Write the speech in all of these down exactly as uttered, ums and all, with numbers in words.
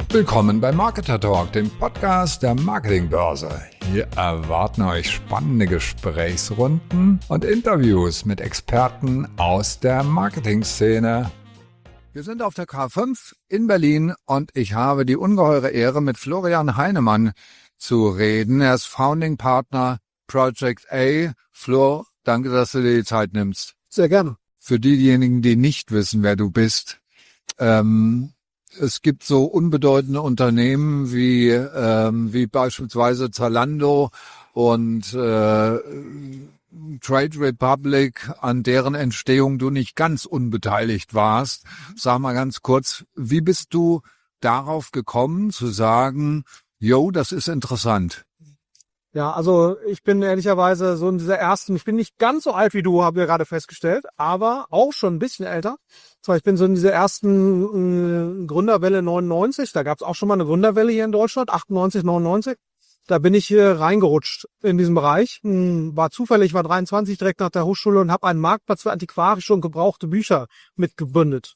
Willkommen bei Marketer Talk, dem Podcast der Marketingbörse. Hier erwarten euch spannende Gesprächsrunden und Interviews mit Experten aus der Marketingszene. Wir sind auf der K fünf in Berlin und ich habe die ungeheure Ehre, mit Florian Heinemann zu reden. Er ist Founding Partner Project A. Flo, danke, dass du dir die Zeit nimmst. Sehr gerne. Für diejenigen, die nicht wissen, wer du bist, ähm, es gibt so unbedeutende Unternehmen wie ähm, wie beispielsweise Zalando und äh, Trade Republic, an deren Entstehung du nicht ganz unbeteiligt warst. Sag mal ganz kurz, wie bist du darauf gekommen zu sagen, yo, das ist interessant? Ja, also ich bin ehrlicherweise so in dieser ersten, ich bin nicht ganz so alt wie du, haben wir gerade festgestellt, aber auch schon ein bisschen älter. Zwar, ich bin so in dieser ersten äh, Gründerwelle neunundneunzig, da gab es auch schon mal eine Gründerwelle hier in Deutschland, achtundneunzig, neunundneunzig. Da bin ich hier reingerutscht in diesem Bereich. War zufällig, war dreiundzwanzig direkt nach der Hochschule und habe einen Marktplatz für antiquarische und gebrauchte Bücher mitgegründet.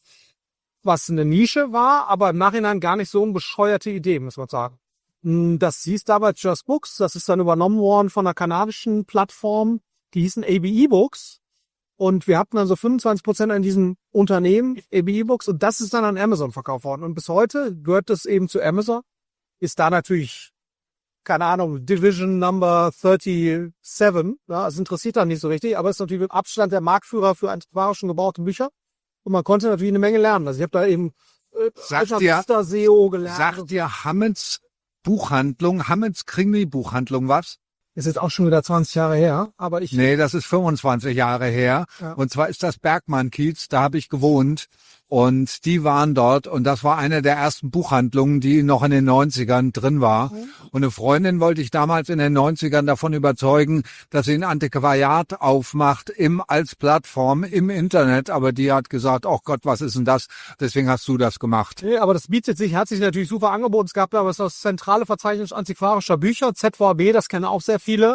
Was eine Nische war, aber im Nachhinein gar nicht so eine bescheuerte Idee, muss man sagen. Das hieß damals Just Books, das ist dann übernommen worden von einer kanadischen Plattform, die hießen A B E-Books. Und wir hatten dann so fünfundzwanzig Prozent an diesem Unternehmen, A B E-Books, und das ist dann an Amazon verkauft worden. Und bis heute gehört das eben zu Amazon. Ist da natürlich, keine Ahnung, Division Number siebenunddreißig. Ja, das interessiert dann nicht so richtig, aber ist natürlich mit Abstand der Marktführer für antiquarische und gebrauchte Bücher. Und man konnte natürlich eine Menge lernen. Also ich habe da eben äh, sagt dir, S E O gelernt. Sagt dir Hammets Buchhandlung, Hammets Krimi Buchhandlung was? Ist jetzt auch schon wieder zwanzig Jahre her, aber ich... Nee, das ist fünfundzwanzig Jahre her. Ja. Und zwar ist das Bergmann-Kiez, da habe ich gewohnt. Und die waren dort und das war eine der ersten Buchhandlungen, die noch in den neunzigern drin war. Mhm. Und eine Freundin wollte ich damals in den neunzigern davon überzeugen, dass sie ein Antiquariat aufmacht im als Plattform im Internet. Aber die hat gesagt, oh Gott, was ist denn das? Deswegen hast du das gemacht. Nee, aber das bietet sich, hat sich natürlich super angeboten. Es gab da was das zentrale Verzeichnis antiquarischer Bücher, Z V A B, das kennen auch sehr viele.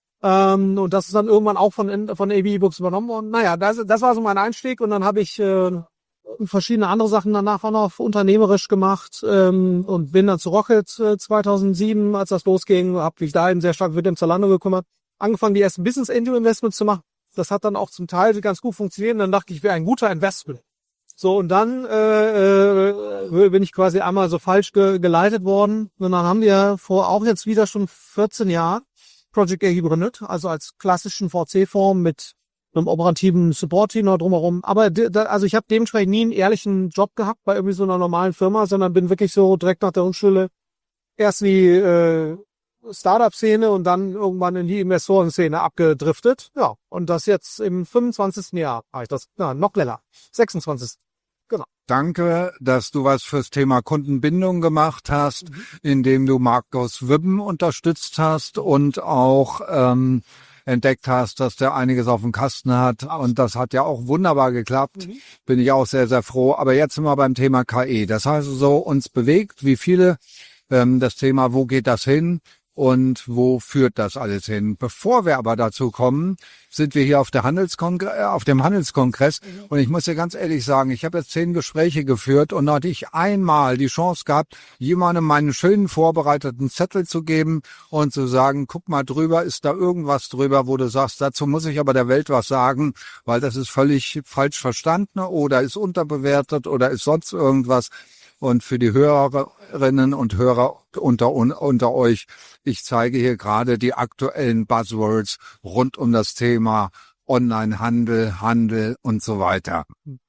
Ähm, und das ist dann irgendwann auch von, von A B E-Books übernommen worden. Naja, das, das war so mein Einstieg und dann habe ich... Äh, verschiedene andere Sachen danach auch noch unternehmerisch gemacht ähm, und bin dann zu Rocket äh, zweitausendsieben, als das losging, habe mich da eben sehr stark mit dem Zalando gekümmert, angefangen die ersten Business Angel Investments zu machen. Das hat dann auch zum Teil ganz gut funktioniert und dann dachte ich, ich wäre ein guter Investment. So, und dann äh, äh, bin ich quasi einmal so falsch ge- geleitet worden und dann haben wir vor auch jetzt wieder schon vierzehn Jahren Project A gegründet, also als klassischen V C-Form mit einem operativen Support-Team noch drumherum. Aber da, also ich habe dementsprechend nie einen ehrlichen Job gehabt bei irgendwie so einer normalen Firma, sondern bin wirklich so direkt nach der Hochschule erst in die äh, Startup-Szene und dann irgendwann in die Investoren-Szene abgedriftet. Ja, und das jetzt im fünfundzwanzigsten Jahr habe ich das, ja, noch länger, sechsundzwanzigsten Genau. Danke, dass du was fürs Thema Kundenbindung gemacht hast, mhm. indem du Markus Wibben unterstützt hast und auch ähm, entdeckt hast, dass der einiges auf dem Kasten hat. Und das hat ja auch wunderbar geklappt. Mhm. Bin ich auch sehr, sehr froh. Aber jetzt sind wir beim Thema K I. Das heißt so, uns bewegt, wie viele, ähm, das Thema, wo geht das hin? Und wo führt das alles hin? Bevor wir aber dazu kommen, sind wir hier auf der Handelskongre- auf dem Handelskongress. Mhm. Und ich muss dir ganz ehrlich sagen, ich habe jetzt zehn Gespräche geführt und da hatte ich einmal die Chance gehabt, jemandem meinen schönen vorbereiteten Zettel zu geben und zu sagen, guck mal drüber, ist da irgendwas drüber, wo du sagst, dazu muss ich aber der Welt was sagen, weil das ist völlig falsch verstanden oder ist unterbewertet oder ist sonst irgendwas. Und für die Hörerinnen und Hörer unter, unter euch, ich zeige hier gerade die aktuellen Buzzwords rund um das Thema Onlinehandel, Handel und so weiter.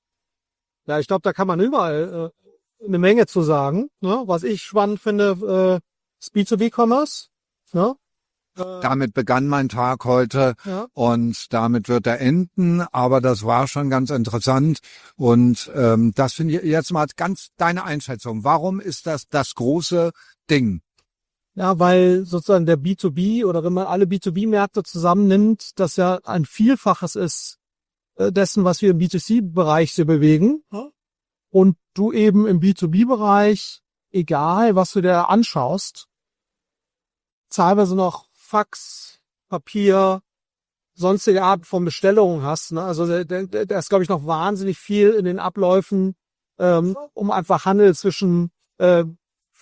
Ja, ich glaube, da kann man überall äh, eine Menge zu sagen. Ne? Was ich spannend finde, äh, ist B zwei B-Commerce. Ne? Damit begann mein Tag heute ja. und damit wird er enden, aber das war schon ganz interessant und ähm, das finde ich jetzt mal ganz deine Einschätzung. Warum ist das das große Ding? Ja, weil sozusagen der B zwei B oder wenn man alle B zwei B-Märkte zusammennimmt, das ja ein Vielfaches ist äh, dessen, was wir im B zwei C-Bereich so bewegen. Ja. Und du eben im B zwei B-Bereich, egal was du dir anschaust, teilweise noch Fax, Papier, sonstige Art von Bestellungen hast. Ne? Also da, da, da ist, glaube ich, noch wahnsinnig viel in den Abläufen, ähm, um einfach Handel zwischen äh,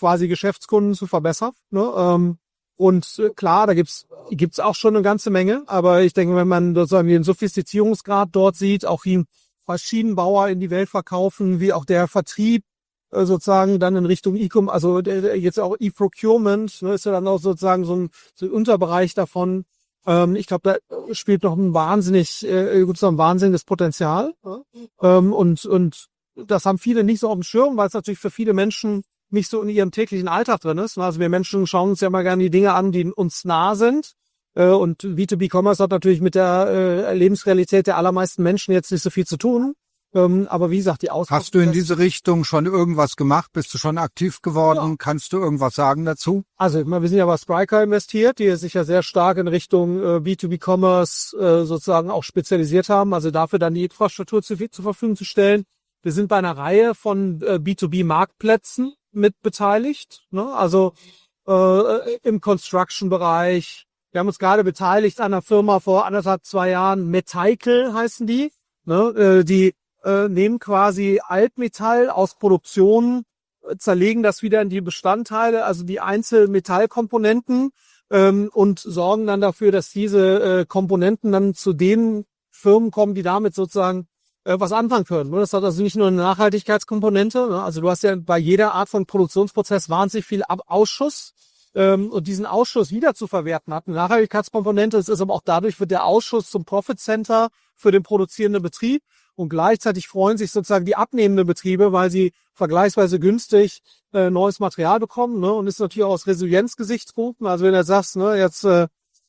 quasi Geschäftskunden zu verbessern. Ne? Ähm, und äh, klar, da gibt's gibt's auch schon eine ganze Menge, aber ich denke, wenn man sozusagen den Sophistizierungsgrad dort sieht, auch wie Maschinenbauer in die Welt verkaufen, wie auch der Vertrieb äh, sozusagen dann in Richtung E-Com, also der, der jetzt auch E-Procurement, ne, ist ja dann auch sozusagen so ein, so ein Unterbereich davon. Ähm, ich glaube, da spielt noch ein wahnsinnig, äh, gibt's noch ein wahnsinniges Potenzial. Ja? Ähm, und und das haben viele nicht so auf dem Schirm, weil es natürlich für viele Menschen nicht so in ihrem täglichen Alltag drin ist. Also wir Menschen schauen uns ja mal gerne die Dinge an, die uns nah sind. Und B zwei B Commerce hat natürlich mit der Lebensrealität der allermeisten Menschen jetzt nicht so viel zu tun. Aber wie gesagt, die Auswirkungen... Hast du in diese Richtung schon irgendwas gemacht? Bist du schon aktiv geworden? Ja. Kannst du irgendwas sagen dazu? Also wir sind ja bei Spryker investiert, die sich ja sehr stark in Richtung B zwei B Commerce sozusagen auch spezialisiert haben. Also dafür dann die Infrastruktur zur Verfügung zu stellen. Wir sind bei einer Reihe von B zwei B Marktplätzen mit beteiligt, ne? Also äh, im Construction-Bereich. Wir haben uns gerade beteiligt an einer Firma vor anderthalb, zwei Jahren, Meticle heißen die. Ne? Äh, die äh, nehmen quasi Altmetall aus Produktion, äh, zerlegen das wieder in die Bestandteile, also die Einzelmetallkomponenten, ähm, und sorgen dann dafür, dass diese äh, Komponenten dann zu den Firmen kommen, die damit sozusagen was anfangen können. Das hat also nicht nur eine Nachhaltigkeitskomponente, also du hast ja bei jeder Art von Produktionsprozess wahnsinnig viel Ausschuss, und diesen Ausschuss wieder zu verwerten hat eine Nachhaltigkeitskomponente. Es ist aber auch dadurch wird der Ausschuss zum Profit Center für den produzierenden Betrieb und gleichzeitig freuen sich sozusagen die abnehmenden Betriebe, weil sie vergleichsweise günstig äh, neues Material bekommen, ne? Und ist natürlich auch aus Resilienzgesichtspunkten. Also wenn du sagst, ne, jetzt äh,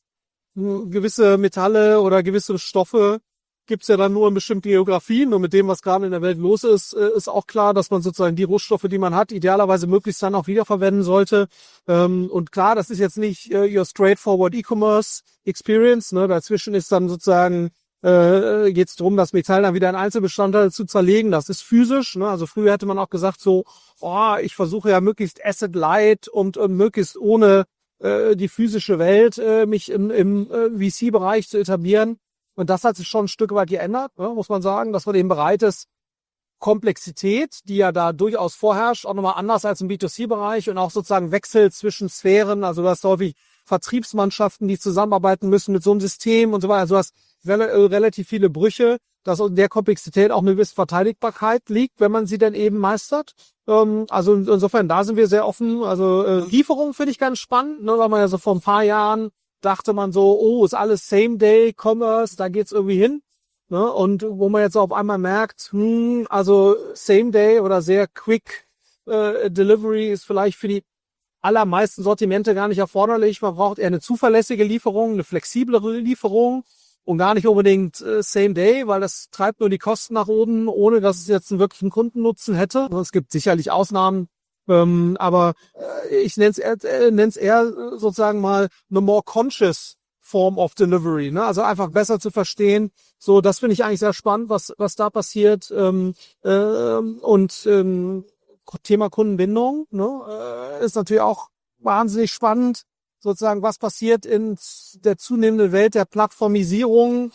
gewisse Metalle oder gewisse Stoffe gibt's ja dann nur in bestimmten Geografien und mit dem, was gerade in der Welt los ist, ist auch klar, dass man sozusagen die Rohstoffe, die man hat, idealerweise möglichst dann auch wiederverwenden sollte. Und klar, das ist jetzt nicht your straightforward E-Commerce Experience. Ne? Dazwischen ist dann sozusagen äh, geht es darum, das Metall dann wieder in Einzelbestandteile zu zerlegen. Das ist physisch. Ne? Also früher hätte man auch gesagt so, oh, ich versuche ja möglichst asset light und, und möglichst ohne äh, die physische Welt äh, mich im, im äh, V C-Bereich zu etablieren. Und das hat sich schon ein Stück weit geändert, ne, muss man sagen, dass man eben bereit ist, Komplexität, die ja da durchaus vorherrscht, auch nochmal anders als im B zwei C-Bereich und auch sozusagen Wechsel zwischen Sphären, also du hast häufig Vertriebsmannschaften, die zusammenarbeiten müssen mit so einem System und so weiter, also du hast rel- relativ viele Brüche, dass in der Komplexität auch eine gewisse Verteidigbarkeit liegt, wenn man sie dann eben meistert. Ähm, also insofern, da sind wir sehr offen, also äh, Lieferung finde ich ganz spannend, ne, weil man ja so vor ein paar Jahren dachte man so, oh, ist alles Same-Day-Commerce, da geht's irgendwie hin. Ne? Und wo man jetzt auf einmal merkt, hm, also Same-Day oder sehr Quick äh, Delivery ist vielleicht für die allermeisten Sortimente gar nicht erforderlich. Man braucht eher eine zuverlässige Lieferung, eine flexiblere Lieferung und gar nicht unbedingt äh, Same-Day, weil das treibt nur die Kosten nach oben, ohne dass es jetzt einen wirklichen Kundennutzen hätte. Es gibt sicherlich Ausnahmen, Ähm, aber äh, ich nenne es eher, äh, nenn's eher sozusagen mal eine more conscious form of delivery, ne? Also einfach besser zu verstehen. So, das finde ich eigentlich sehr spannend, was was da passiert. Ähm, äh, und ähm, Thema Kundenbindung, ne, äh, ist natürlich auch wahnsinnig spannend. Sozusagen, was passiert in der zunehmenden Welt der Plattformisierung?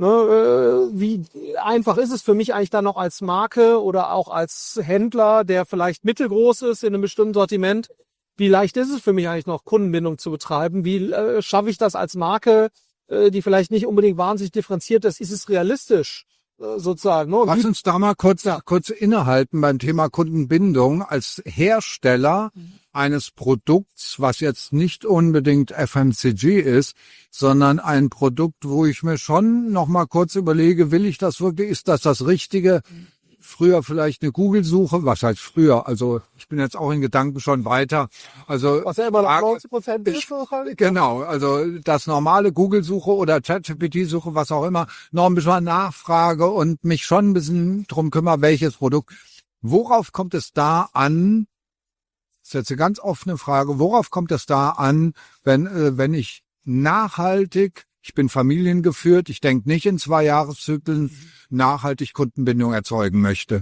Ne, wie einfach ist es für mich eigentlich dann noch als Marke oder auch als Händler, der vielleicht mittelgroß ist in einem bestimmten Sortiment, wie leicht ist es für mich eigentlich noch, Kundenbindung zu betreiben? Wie äh, schaffe ich das als Marke, äh, die vielleicht nicht unbedingt wahnsinnig differenziert ist? Ist es realistisch äh, sozusagen? Ne? Lass uns da mal kurz, ja. kurz innehalten beim Thema Kundenbindung. Als Hersteller eines Produkts, was jetzt nicht unbedingt F M C G ist, sondern ein Produkt, wo ich mir schon noch mal kurz überlege, will ich das wirklich, ist das das Richtige? Früher vielleicht eine Google-Suche, was heißt früher? Also ich bin jetzt auch in Gedanken schon weiter. Also was ja immer noch neunzig Prozent ist. Genau, also das normale Google-Suche oder ChatGPT-Suche, was auch immer, noch ein bisschen Nachfrage und mich schon ein bisschen drum kümmere, welches Produkt. Worauf kommt es da an? Das ist jetzt eine ganz offene Frage. Worauf kommt es da an, wenn äh, wenn ich nachhaltig, ich bin familiengeführt, ich denke nicht in zwei Jahreszyklen, nachhaltig Kundenbindung erzeugen möchte?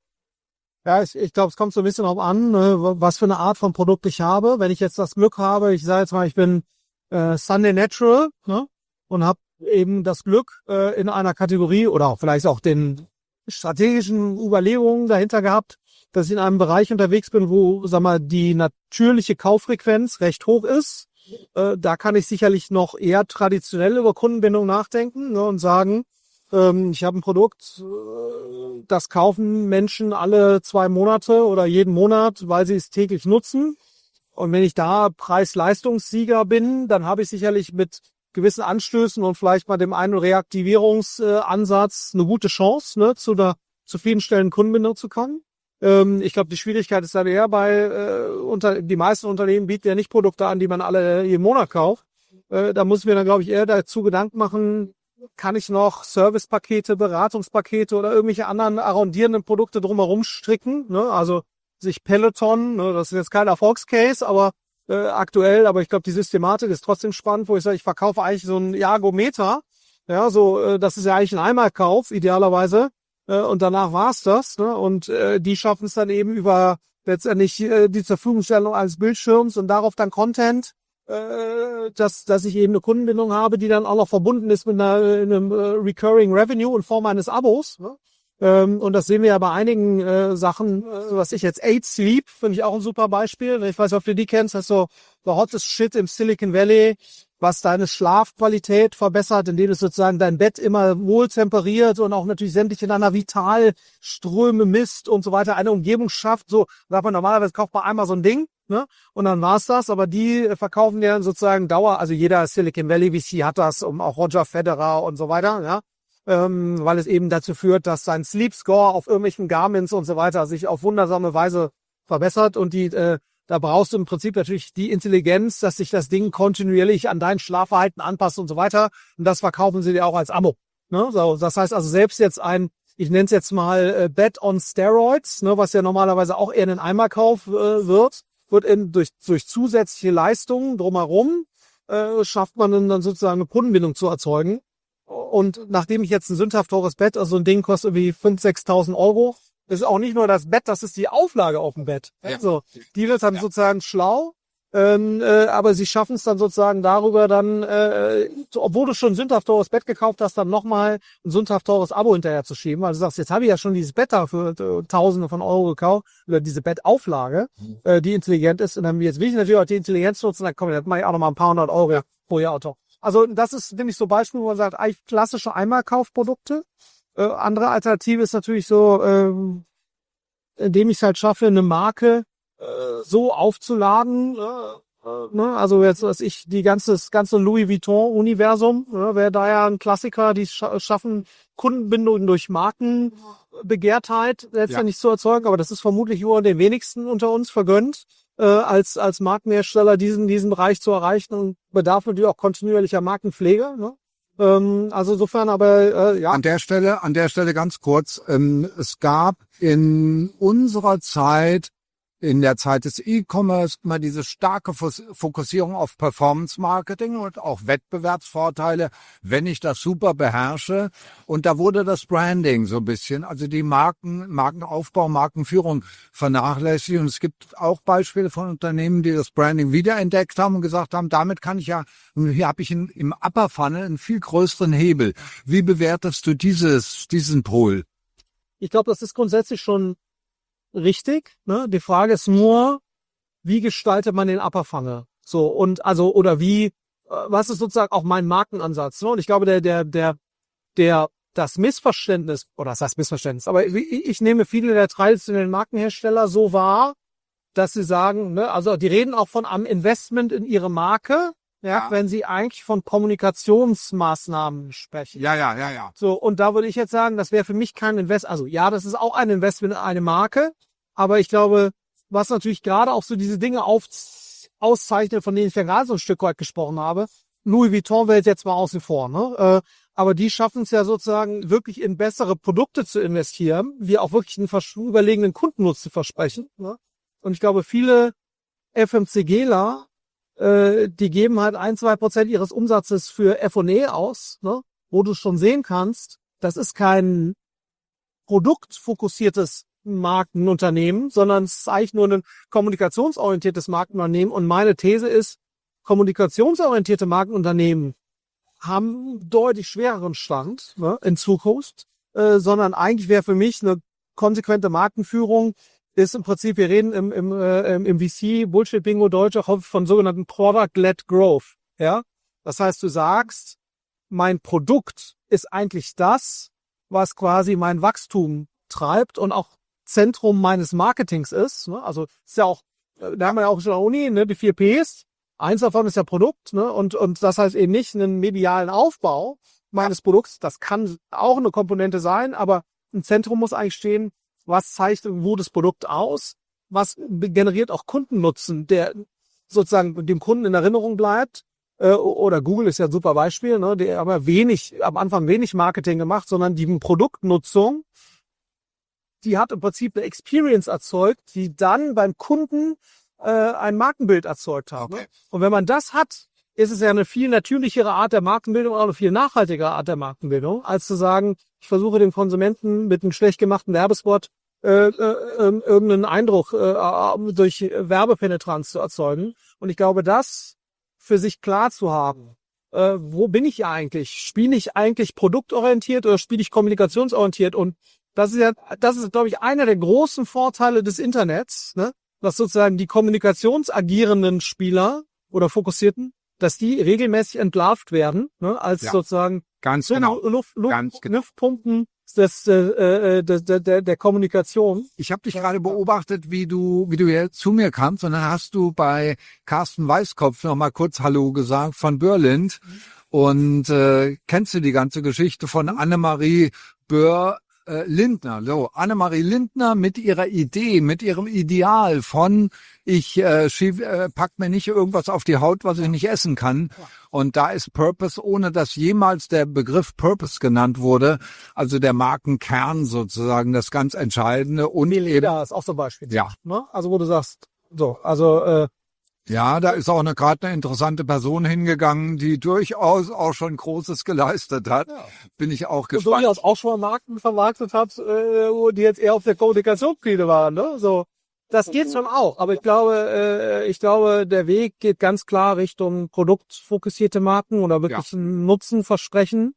Ja, ich, ich glaube, es kommt so ein bisschen darauf an, ne, was für eine Art von Produkt ich habe. Wenn ich jetzt das Glück habe, ich sage jetzt mal, ich bin äh, Sunday Natural, ne, und habe eben das Glück äh, in einer Kategorie oder auch vielleicht auch den strategischen Überlegungen dahinter gehabt, dass ich in einem Bereich unterwegs bin, wo, sag mal, die natürliche Kauffrequenz recht hoch ist. Äh, da kann ich sicherlich noch eher traditionell über Kundenbindung nachdenken, ne, und sagen, ähm, ich habe ein Produkt, äh, das kaufen Menschen alle zwei Monate oder jeden Monat, weil sie es täglich nutzen. Und wenn ich da Preis-Leistungssieger bin, dann habe ich sicherlich mit gewissen Anstößen und vielleicht mal dem einen Reaktivierungsansatz eine gute Chance, ne, zu der zufriedenstellenden Kundenbindung zu kommen. Ähm, ich glaube, die Schwierigkeit ist dann eher bei, äh, unter, die meisten Unternehmen bieten ja nicht Produkte an, die man alle jeden Monat kauft. Äh, da muss ich mir dann, glaube ich, eher dazu Gedanken machen, kann ich noch Servicepakete, Beratungspakete oder irgendwelche anderen arrondierenden Produkte drumherum stricken, ne? Also sich Peloton, ne, das ist jetzt kein Erfolgscase, aber äh, aktuell, aber ich glaube, die Systematik ist trotzdem spannend, wo ich sage, ich verkaufe eigentlich so ein Jagometer, ja, so, äh, das ist ja eigentlich ein Einmalkauf, idealerweise, äh, und danach war's das, ne, und äh, die schaffen es dann eben über letztendlich äh, die zur Verfügungstellung eines Bildschirms und darauf dann Content, äh, dass, dass ich eben eine Kundenbindung habe, die dann auch noch verbunden ist mit einer, einem äh, Recurring Revenue in Form eines Abos, ne? Ähm, und das sehen wir ja bei einigen äh, Sachen, äh, was ich jetzt, Eight Sleep, finde ich auch ein super Beispiel. Ich weiß nicht, ob du die kennst, das ist so the hottest shit im Silicon Valley, was deine Schlafqualität verbessert, indem es sozusagen dein Bett immer wohl temperiert und auch natürlich sämtliche deiner Vitalströme misst und so weiter, eine Umgebung schafft. So sagt man normalerweise, kauft man einmal so ein Ding, ne? Und dann war's das, aber die verkaufen ja sozusagen Dauer, also jeder Silicon Valley V C hat das, um auch Roger Federer und so weiter, ja. Ähm, weil es eben dazu führt, dass sein Sleep Score auf irgendwelchen Garmins und so weiter sich auf wundersame Weise verbessert und die, äh, da brauchst du im Prinzip natürlich die Intelligenz, dass sich das Ding kontinuierlich an dein Schlafverhalten anpasst und so weiter. Und das verkaufen sie dir auch als Abo. Ne? So, das heißt also selbst jetzt ein, ich nenne es jetzt mal äh, Bed on Steroids, ne, was ja normalerweise auch eher ein Einmalkauf äh, wird, wird in, durch, durch zusätzliche Leistungen drumherum äh, schafft man dann sozusagen eine Kundenbindung zu erzeugen. Und nachdem ich jetzt ein sündhaft teures Bett, also ein Ding kostet irgendwie fünftausend, sechstausend Euro, ist auch nicht nur das Bett, das ist die Auflage auf dem Bett. Ja. Also, die wird dann ja sozusagen schlau, ähm, äh, aber sie schaffen es dann sozusagen darüber dann, äh, so, obwohl du schon ein sündhaft teures Bett gekauft hast, dann nochmal ein sündhaft teures Abo hinterher zu schieben, weil du sagst, jetzt habe ich ja schon dieses Bett da für äh, Tausende von Euro gekauft, oder diese Bettauflage, mhm. äh, die intelligent ist, und dann jetzt will ich natürlich auch die Intelligenz nutzen, dann komm, dann mache ich auch nochmal ein paar hundert Euro ja pro Jahr Auto. Also das ist, finde ich, so Beispiel, wo man sagt, eigentlich klassische Einmalkaufprodukte. Äh, andere Alternative ist natürlich so, ähm, indem ich es halt schaffe, eine Marke äh, so aufzuladen. Äh, äh, ne? Also jetzt, was ich, die ganze, das ganze Louis Vuitton-Universum, ne? Wäre da ja ein Klassiker, die scha- schaffen Kundenbindungen durch Markenbegehrtheit letztendlich ja zu erzeugen. Aber das ist vermutlich nur den wenigsten unter uns vergönnt, äh, als als Markenhersteller diesen diesen Bereich zu erreichen, und bedarf natürlich auch kontinuierlicher Markenpflege. Ne? Ähm, also insofern, aber äh, ja. An der Stelle, an der Stelle ganz kurz: ähm, Es gab in unserer Zeit, in der Zeit des E-Commerce, immer diese starke Fokussierung auf Performance-Marketing und auch Wettbewerbsvorteile, wenn ich das super beherrsche. Und da wurde das Branding so ein bisschen, also die Marken, Markenaufbau, Markenführung vernachlässigt. Und es gibt auch Beispiele von Unternehmen, die das Branding wiederentdeckt haben und gesagt haben, damit kann ich ja, hier habe ich in, im Upper Funnel einen viel größeren Hebel. Wie bewertest du dieses, diesen Pol? Ich glaube, das ist grundsätzlich schon richtig, ne? Die Frage ist nur, wie gestaltet man den Upper Funnel? So, und also, oder wie, was ist sozusagen auch mein Markenansatz? Ne? Und ich glaube, der, der, der, der, das Missverständnis, oder das heißt Missverständnis, aber ich, ich nehme viele der traditionellen Markenhersteller so wahr, dass sie sagen, ne, also die reden auch von einem Investment in ihre Marke, ja, ja, wenn sie eigentlich von Kommunikationsmaßnahmen sprechen. Ja, ja, ja, ja. So, und da würde ich jetzt sagen, das wäre für mich kein Invest, also ja, das ist auch ein Investment in eine Marke, aber ich glaube, was natürlich gerade auch so diese Dinge auf, auszeichnet, von denen ich ja gerade so ein Stück weit gesprochen habe, Louis Vuitton wählt jetzt mal außen vor, ne? Äh, aber die schaffen es ja sozusagen wirklich in bessere Produkte zu investieren, wie auch wirklich einen überlegenen Kundennutzen versprechen, ne? Und ich glaube, viele FMCGler, äh, die geben halt ein, zwei Prozent ihres Umsatzes für F und E aus, ne? Wo du schon sehen kannst, das ist kein produktfokussiertes Markenunternehmen, sondern es ist eigentlich nur ein kommunikationsorientiertes Markenunternehmen. Und meine These ist, kommunikationsorientierte Markenunternehmen haben deutlich schwereren Stand, ne, in Zukunft, äh, sondern eigentlich wäre für mich eine konsequente Markenführung ist im Prinzip, wir reden im, im, äh, im V C, Bullshit-Bingo Deutsch auch häufig von sogenannten Product-led Growth. Ja, das heißt, du sagst, mein Produkt ist eigentlich das, was quasi mein Wachstum treibt und auch Zentrum meines Marketings ist. Ne? Also ist ja auch, da haben wir ja auch schon an der Uni, ne, die vier Ps. Eins davon ist ja Produkt, ne, und und das heißt eben nicht einen medialen Aufbau meines Produkts. Das kann auch eine Komponente sein, aber im Zentrum muss eigentlich stehen, was zeichnet wo das Produkt aus, was generiert auch Kundennutzen, der sozusagen dem Kunden in Erinnerung bleibt. Äh, oder Google ist ja ein super Beispiel, ne? Die haben ja wenig, am Anfang wenig Marketing gemacht, sondern die Produktnutzung, die hat im Prinzip eine Experience erzeugt, die dann beim Kunden äh, ein Markenbild erzeugt hat. Okay. Ne? Und wenn man das hat, ist es ja eine viel natürlichere Art der Markenbildung, auch eine viel nachhaltigere Art der Markenbildung, als zu sagen, ich versuche dem Konsumenten mit einem schlecht gemachten Werbespot äh, äh, irgendeinen Eindruck äh, durch Werbepenetranz zu erzeugen. Und ich glaube, das für sich klar zu haben, äh, wo bin ich ja eigentlich? Spiele ich eigentlich produktorientiert oder spiele ich kommunikationsorientiert? Und das ist ja, das ist, glaube ich, einer der großen Vorteile des Internets, ne? Dass sozusagen die kommunikationsagierenden Spieler oder Fokussierten, dass die regelmäßig entlarvt werden, ne? Als Ja. sozusagen Ganz so genau. Luft, Luft, Ganz genau. Luftpumpen des, äh, äh, des, der, der, der Kommunikation. Ich habe dich gerade beobachtet, wie du, wie du hier zu mir kamst, und dann hast du bei Carsten Weißkopf noch mal kurz Hallo gesagt von Börlind. Und äh, kennst du die ganze Geschichte von Annemarie Böhr äh, Lindner? So, Annemarie Lindner mit ihrer Idee, mit ihrem Ideal von ich äh, schieb, äh, pack mir nicht irgendwas auf die Haut, was ich nicht essen kann. Und da ist Purpose, ohne dass jemals der Begriff Purpose genannt wurde, also der Markenkern sozusagen, das ganz Entscheidende. Und eben, Ja, ist auch so ein Beispiel. Ja. Ne? Also wo du sagst, so, also äh, ja, da ist auch eine gerade eine interessante Person hingegangen, die durchaus auch schon Großes geleistet hat. Ja. Bin ich auch und gespannt. durchaus auch schon mal Marken vermarktet hat, äh, wo die jetzt eher auf der Kommunikationslinie waren. Ne? So, das geht schon auch. Aber ich glaube, äh, ich glaube, der Weg geht ganz klar Richtung produktfokussierte Marken oder wirklich Ja. einen Nutzen versprechen.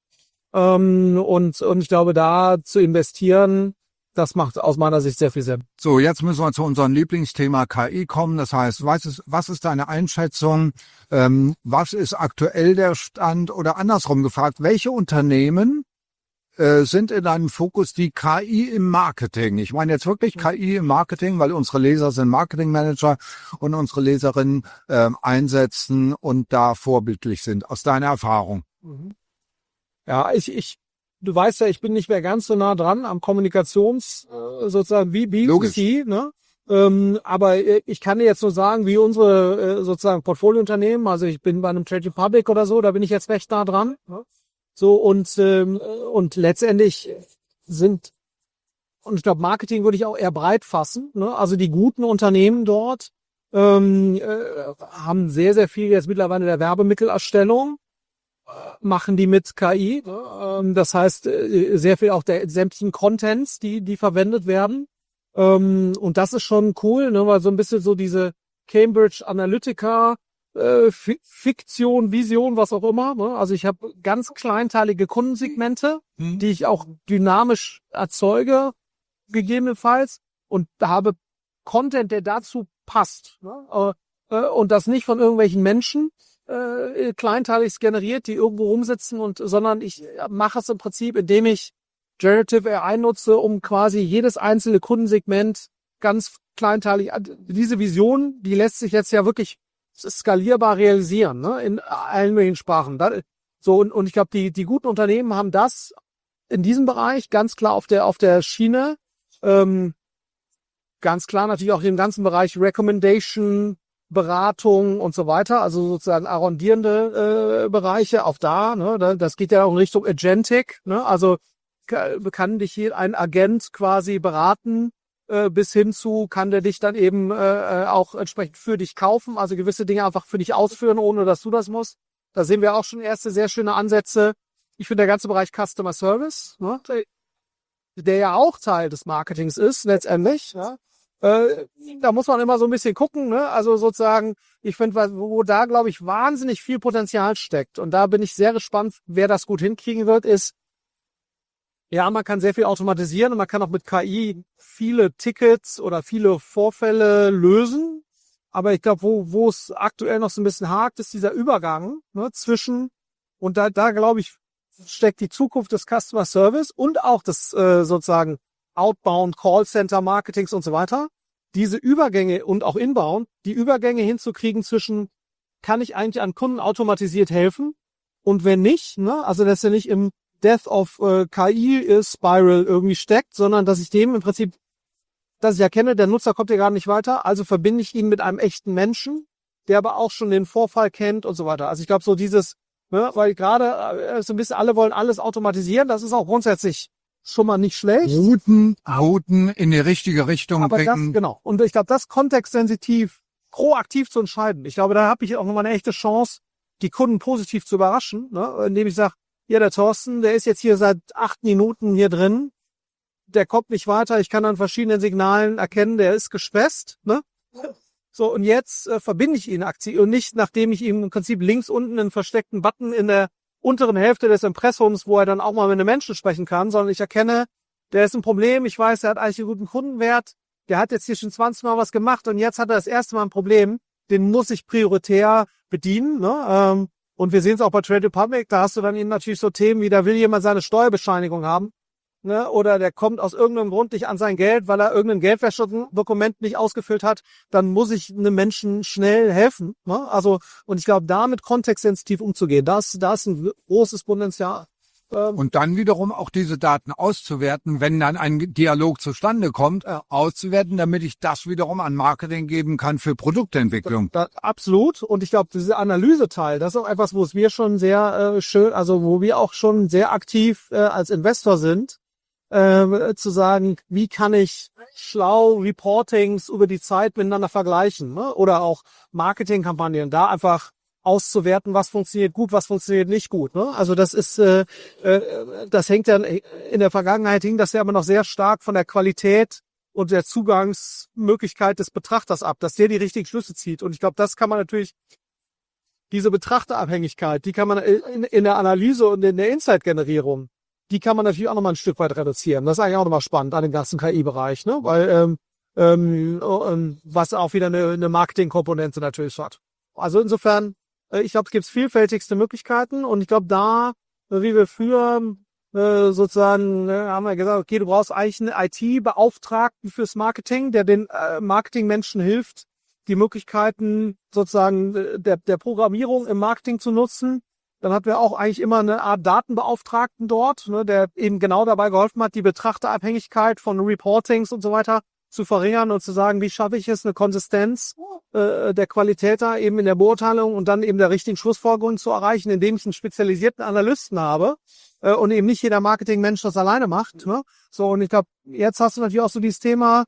Ähm, und und ich glaube, da zu investieren, das macht aus meiner Sicht sehr viel Sinn. So, jetzt müssen wir zu unserem Lieblingsthema K I kommen. Das heißt, was ist, was ist deine Einschätzung? Ähm, was ist aktuell der Stand? Oder andersrum gefragt, welche Unternehmen äh, sind in einem Fokus die K I im Marketing? Ich meine jetzt wirklich K I im Marketing, weil unsere Leser sind Marketingmanager und unsere Leserinnen äh, einsetzen und da vorbildlich sind, aus deiner Erfahrung. Ja, ich, ich, du weißt ja, ich bin nicht mehr ganz so nah dran am Kommunikations, äh, sozusagen wie B zwei C, ne? Ähm, aber ich kann dir jetzt nur sagen, wie unsere äh, sozusagen Portfoliounternehmen, also ich bin bei einem Trade Republic oder so, da bin ich jetzt recht nah dran. Ne? So und ähm, und letztendlich sind, und ich glaube, Marketing würde ich auch eher breit fassen, ne? Also die guten Unternehmen dort ähm, äh, haben sehr, sehr viel jetzt mittlerweile der Werbemittelerstellung, machen die mit K I. Ne? Ähm, das heißt, äh, sehr viel auch der sämtlichen Contents, die die verwendet werden. Ähm, und das ist schon cool, ne? Weil so ein bisschen so diese Cambridge Analytica, äh, F- Fiktion, Vision, was auch immer. Ne? Also ich habe ganz kleinteilige Kundensegmente, Hm. die ich auch dynamisch erzeuge, gegebenenfalls, und habe Content, der dazu passt. Ne? Äh, äh, und das nicht von irgendwelchen Menschen äh, kleinteilig generiert, die irgendwo rumsitzen, und sondern ich mache es im Prinzip, indem ich Generative A I nutze, um quasi jedes einzelne Kundensegment ganz kleinteilig, diese Vision, die lässt sich jetzt ja wirklich skalierbar realisieren, ne, in allen möglichen Sprachen. Da, so, und, und ich glaube, die, die guten Unternehmen haben das in diesem Bereich ganz klar auf der, auf der Schiene, ähm, ganz klar natürlich auch im ganzen Bereich Recommendation, Beratung und so weiter, also sozusagen arrondierende äh, Bereiche, auch da, ne, das geht ja auch in Richtung Agentic, ne, also kann dich hier ein Agent quasi beraten, äh, bis hin zu, kann der dich dann eben äh, auch entsprechend für dich kaufen, also gewisse Dinge einfach für dich ausführen, ohne dass du das musst. Da sehen wir auch schon erste sehr schöne Ansätze. Ich finde, der ganze Bereich Customer Service, ne, der ja auch Teil des Marketings ist, letztendlich, ja, äh, da muss man immer so ein bisschen gucken, ne, also sozusagen, ich finde, wo da, glaube ich, wahnsinnig viel Potenzial steckt, und da bin ich sehr gespannt, wer das gut hinkriegen wird, ist Ja, man kann sehr viel automatisieren und man kann auch mit K I viele Tickets oder viele Vorfälle lösen. Aber ich glaube, wo wo es aktuell noch so ein bisschen hakt, ist dieser Übergang, ne, zwischen, und da da glaube ich, steckt die Zukunft des Customer Service und auch des äh, sozusagen Outbound Callcenter Marketings und so weiter. Diese Übergänge und auch Inbound, die Übergänge hinzukriegen zwischen, kann ich eigentlich an Kunden automatisiert helfen? Und wenn nicht, ne, also dass er nicht im Death of äh, K I Spiral irgendwie steckt, sondern dass ich dem im Prinzip, dass ich erkenne, der Nutzer kommt hier gar nicht weiter, also verbinde ich ihn mit einem echten Menschen, der aber auch schon den Vorfall kennt und so weiter. Also ich glaube so dieses, ne, weil gerade äh, so ein bisschen alle wollen alles automatisieren, das ist auch grundsätzlich schon mal nicht schlecht. Routen, Routen in die richtige Richtung Aber bringen. das, genau. Und ich glaube, das kontextsensitiv, proaktiv zu entscheiden. Ich glaube, da habe ich auch nochmal eine echte Chance, die Kunden positiv zu überraschen, ne? Indem ich sage, ja, der Thorsten, der ist jetzt hier seit acht Minuten hier drin, der kommt nicht weiter, ich kann an verschiedenen Signalen erkennen, der ist gestresst, ne? So, und jetzt äh, verbinde ich ihn aktiv und nicht, nachdem ich ihm im Prinzip links unten einen versteckten Button in der unteren Hälfte des Impressums, wo er dann auch mal mit einem Menschen sprechen kann, sondern ich erkenne, der ist ein Problem, ich weiß, er hat eigentlich einen guten Kundenwert, der hat jetzt hier schon zwanzig Mal was gemacht und jetzt hat er das erste Mal ein Problem, den muss ich prioritär bedienen, ne? Ähm, und wir sehen es auch bei Trade Republic, da hast du dann eben natürlich so Themen wie, da will jemand seine Steuerbescheinigung haben, ne? Oder der kommt aus irgendeinem Grund nicht an sein Geld, weil er irgendein Geldwäschedokument nicht ausgefüllt hat, dann muss ich einem Menschen schnell helfen, ne? Also, und ich glaube, damit kontextsensitiv umzugehen, da ist, da ist ein großes Potenzial. Und dann wiederum auch diese Daten auszuwerten, wenn dann ein Dialog zustande kommt, Ja. auszuwerten, damit ich das wiederum an Marketing geben kann für Produktentwicklung. Da, absolut. Und ich glaube, diese Analyseteil, das ist auch etwas, wo es wir schon sehr äh, schön, also wo wir auch schon sehr aktiv äh, als Investor sind, äh, zu sagen, wie kann ich schlau Reportings über die Zeit miteinander vergleichen, ne? Oder auch Marketingkampagnen, da einfach auszuwerten, was funktioniert gut, was funktioniert nicht gut, ne? Also das ist, äh, äh, das hängt dann, in der Vergangenheit hing das ja immer noch sehr stark von der Qualität und der Zugangsmöglichkeit des Betrachters ab, dass der die richtigen Schlüsse zieht. Und ich glaube, das kann man natürlich, diese Betrachterabhängigkeit, die kann man in, in der Analyse und in der Insight-Generierung, die kann man natürlich auch nochmal ein Stück weit reduzieren. Das ist eigentlich auch nochmal spannend an dem ganzen K I-Bereich, ne? Weil, ähm, ähm, was auch wieder eine, eine Marketing-Komponente natürlich hat. Also insofern, äh, ich glaube, es gibt vielfältigste Möglichkeiten und ich glaube, da, äh, wie wir früher äh, sozusagen, äh, haben wir gesagt, okay, du brauchst eigentlich einen I T-Beauftragten fürs Marketing, der den äh, Marketingmenschen hilft, die Möglichkeiten sozusagen äh, der, der Programmierung im Marketing zu nutzen. Dann hatten wir auch eigentlich immer eine Art Datenbeauftragten dort, ne, der eben genau dabei geholfen hat, die Betrachterabhängigkeit von Reportings und so weiter zu verringern und zu sagen, wie schaffe ich es, eine Konsistenz äh, der Qualität da eben in der Beurteilung und dann eben der richtigen Schlussfolgerung zu erreichen, indem ich einen spezialisierten Analysten habe äh, und eben nicht jeder Marketingmensch das alleine macht. Ne? So, und ich glaube, jetzt hast du natürlich auch so dieses Thema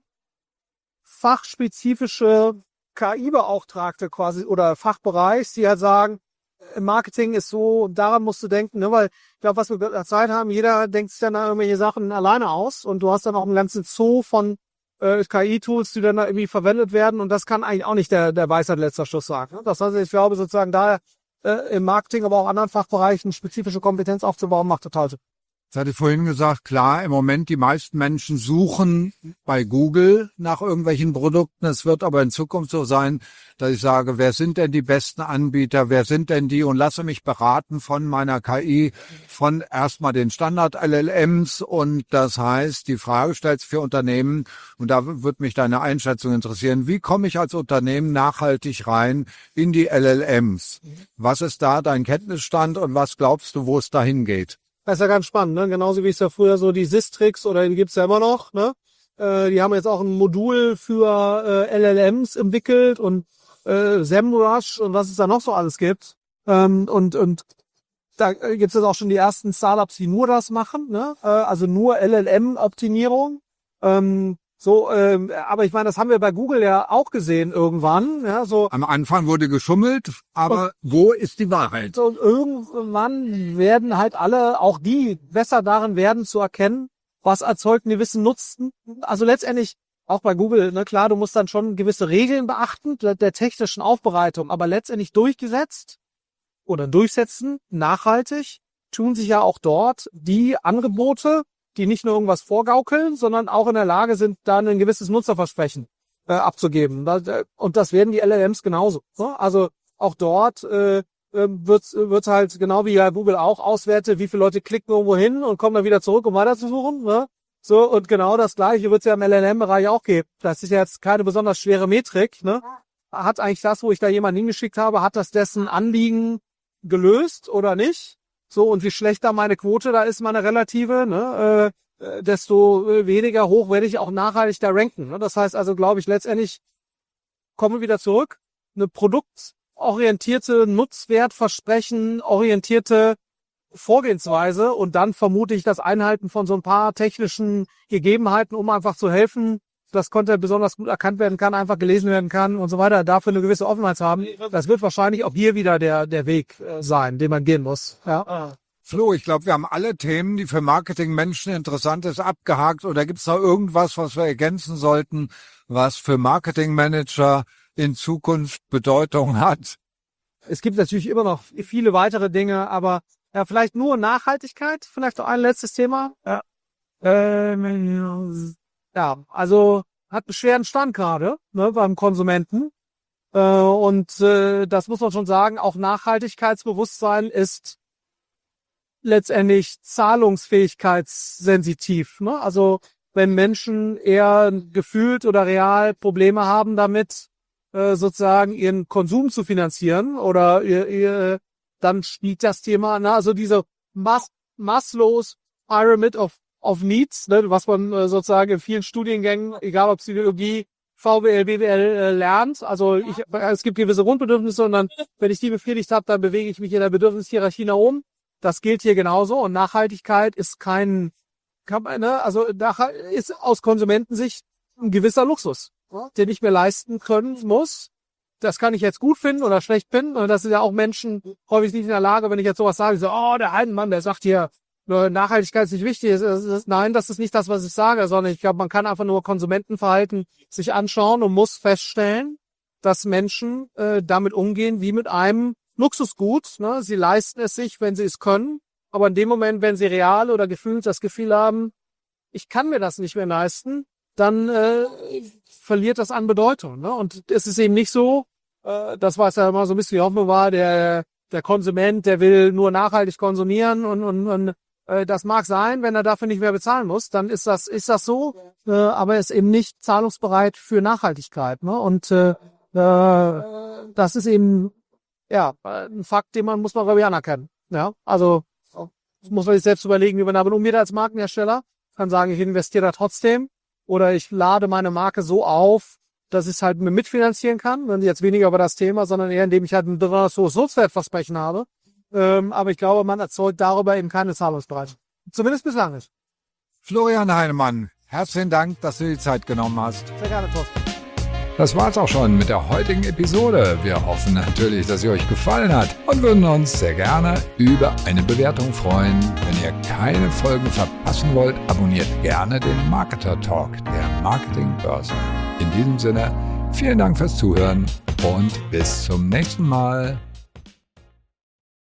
fachspezifische K I-Beauftragte quasi oder Fachbereichs, die halt sagen, im Marketing ist so, daran musst du denken, ne? Weil ich glaube, was wir in der Zeit haben, jeder denkt sich dann da irgendwelche Sachen alleine aus und du hast dann auch einen ganzen Zoo von äh, K I-Tools, die dann da irgendwie verwendet werden und das kann eigentlich auch nicht der, der Weisheit letzter Schluss sagen. Ne? Das heißt, ich glaube sozusagen da äh, im Marketing, aber auch anderen Fachbereichen spezifische Kompetenz aufzubauen, macht total Sinn. Das hatte ich vorhin gesagt, klar, im Moment die meisten Menschen suchen bei Google nach irgendwelchen Produkten. Es wird aber in Zukunft so sein, dass ich sage, wer sind denn die besten Anbieter, wer sind denn die und lasse mich beraten von meiner K I, von erstmal den Standard-L L Ms und das heißt, die Frage stellt sich für Unternehmen und da wird mich deine Einschätzung interessieren, wie komme ich als Unternehmen nachhaltig rein in die L L Ms? Was ist da dein Kenntnisstand und was glaubst du, wo es dahin geht? Das ist ja ganz spannend, ne? Genauso wie es ja früher so die Sistrix oder die gibt's ja immer noch, ne? Äh, die haben jetzt auch ein Modul für äh, L L Ms entwickelt und äh, SEMrush und was es da noch so alles gibt. Ähm, und und da gibt's jetzt auch schon die ersten Startups, die nur das machen, ne? Äh, also nur L L M-Optimierung. Ähm, so, ähm, aber ich meine, das haben wir bei Google ja auch gesehen irgendwann. Ja, so. Am Anfang wurde geschummelt, aber und, wo ist die Wahrheit? So, irgendwann werden halt alle, auch die, besser darin werden zu erkennen, was erzeugt einen gewissen Nutzen. Also letztendlich auch bei Google, ne, klar, du musst dann schon gewisse Regeln beachten der, der technischen Aufbereitung, aber letztendlich durchgesetzt oder durchsetzen, nachhaltig, tun sich ja auch dort die Angebote, die nicht nur irgendwas vorgaukeln, sondern auch in der Lage sind, dann ein gewisses Nutzerversprechen äh, abzugeben. Und das werden die L L Ms genauso. Ne? Also auch dort äh, wird wird halt genau wie ja Google auch auswertet, wie viele Leute klicken irgendwo hin und kommen dann wieder zurück, um weiterzusuchen. Ne? So, und genau das Gleiche wird es ja im L L M-Bereich auch geben. Das ist ja jetzt keine besonders schwere Metrik. Ne? Hat eigentlich das, wo ich da jemanden hingeschickt habe, hat das dessen Anliegen gelöst oder nicht? So, und wie schlechter meine Quote da ist, meine relative, ne? äh, desto weniger hoch werde ich auch nachhaltig da ranken. Ne? Das heißt also, glaube ich, letztendlich kommen wir wieder zurück. Eine produktorientierte, Nutzwertversprechen, orientierte Vorgehensweise und dann vermute ich das Einhalten von so ein paar technischen Gegebenheiten, um einfach zu helfen, dass Content besonders gut erkannt werden kann, einfach gelesen werden kann und so weiter, dafür eine gewisse Offenheit haben. Das wird wahrscheinlich auch hier wieder der der Weg äh, sein, den man gehen muss. Ja. Flo, ich glaube, wir haben alle Themen, die für Marketingmenschen interessant ist, abgehakt. Oder gibt es da irgendwas, was wir ergänzen sollten, was für Marketingmanager in Zukunft Bedeutung hat? Es gibt natürlich immer noch viele weitere Dinge, aber ja, vielleicht nur Nachhaltigkeit, vielleicht auch ein letztes Thema. Ja, ähm, ja also hat einen schweren Stand gerade ne, beim Konsumenten. Äh, und äh, das muss man schon sagen, auch Nachhaltigkeitsbewusstsein ist letztendlich zahlungsfähigkeitssensitiv. Ne? Also wenn Menschen eher gefühlt oder real Probleme haben damit, äh, sozusagen ihren Konsum zu finanzieren oder ihr, ihr dann spielt das Thema, na, also diese Mas Maslows Pyramid of, of Needs, ne, was man äh, sozusagen in vielen Studiengängen, egal ob Psychologie, V W L, B W L äh, lernt. Also ich, es gibt gewisse Grundbedürfnisse und dann, wenn ich die befriedigt habe, dann bewege ich mich in der Bedürfnishierarchie nach oben. Das gilt hier genauso und Nachhaltigkeit ist kein, kann man, ne, also ist aus Konsumentensicht ein gewisser Luxus, den ich mir leisten können muss. Das kann ich jetzt gut finden oder schlecht finden. Und das sind ja auch Menschen häufig nicht in der Lage, wenn ich jetzt sowas sage, so, oh, der Heidenmann, der sagt hier, Nachhaltigkeit ist nicht wichtig. Das ist, nein, das ist nicht das, was ich sage, sondern ich glaube, man kann einfach nur Konsumentenverhalten sich anschauen und muss feststellen, dass Menschen äh, damit umgehen wie mit einem Luxusgut. Ne? Sie leisten es sich, wenn sie es können. Aber in dem Moment, wenn sie real oder gefühlt das Gefühl haben, ich kann mir das nicht mehr leisten, dann äh, verliert das an Bedeutung. Ne? Und es ist eben nicht so, äh, das war es ja immer so ein bisschen, wie Hoffnung war, der der Konsument, der will nur nachhaltig konsumieren und, und, und äh, das mag sein, wenn er dafür nicht mehr bezahlen muss, dann ist das ist das so, äh, aber er ist eben nicht zahlungsbereit für Nachhaltigkeit. Ne? Und äh, äh, das ist eben ja ein Fakt, den man muss man glaube ich anerkennen. Ja, also muss man sich selbst überlegen, wie man damit umgeht als Markenhersteller. Kann sagen, ich investiere da trotzdem. Oder ich lade meine Marke so auf, dass ich es halt mir mitfinanzieren kann. Wenn jetzt weniger über das Thema, sondern eher indem ich halt ein besonders hohes Nutzwertversprechen habe. Ähm, aber ich glaube, man erzeugt darüber eben keine Zahlungsbereitschaft. Zumindest bislang nicht. Florian Heinemann, herzlichen Dank, dass du die Zeit genommen hast. Sehr gerne, Thorsten. Das war's auch schon mit der heutigen Episode. Wir hoffen natürlich, dass sie euch gefallen hat und würden uns sehr gerne über eine Bewertung freuen. Wenn ihr keine Folgen verpassen wollt, abonniert gerne den Marketer Talk der Marketingbörse. In diesem Sinne, vielen Dank fürs Zuhören und bis zum nächsten Mal.